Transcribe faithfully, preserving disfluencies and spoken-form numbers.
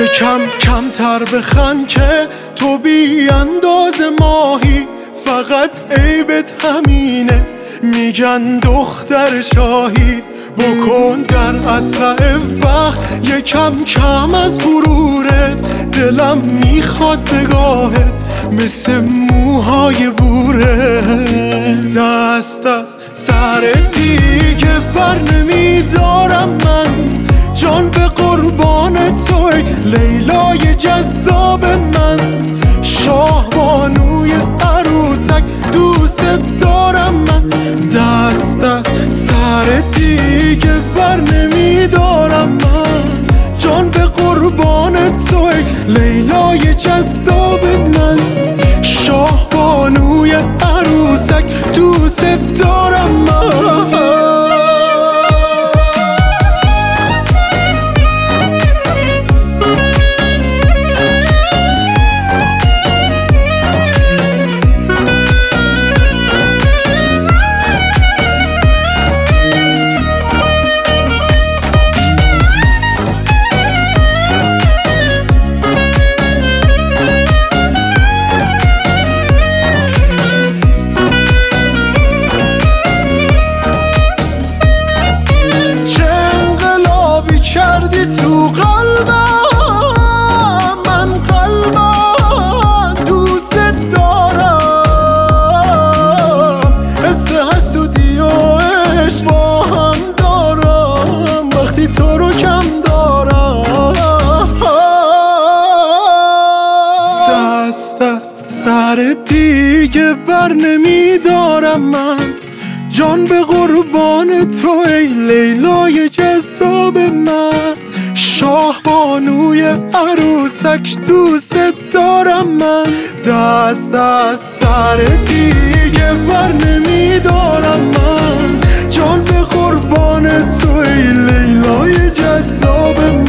یکم کمتر بخند که تو بی انداز ماهی، فقط عیبت همینه میگن دختر شاهی. بکن در اسرع وقت یکم کم از غرورت، دلم میخواد بگاهت مثل موهای بوره. دست از سر دیگه بر نمیدارم من، جان به قربان توی لیلای جذاب من. شاه بانوی عروسک دوست دارم من، دست از سر دیگه بر نمیدارم من. جان به قربان توی لیلای جذاب من. شاه بانوی عروسک دوست دارم من. کردی تو قلبم، من قلبم دوست دارم. حس حسودی و عشق با هم دارم وقتی تو رو کم دارم. دست از سر دیگه بر نمیدارم من، جان به قربان تو ای لیلای جذاب من. شاه بانوی عروسک دوست دارم من، دست از سر دیگه بر نمیدارم من. جان به قربان تو ای لیلای جذاب من.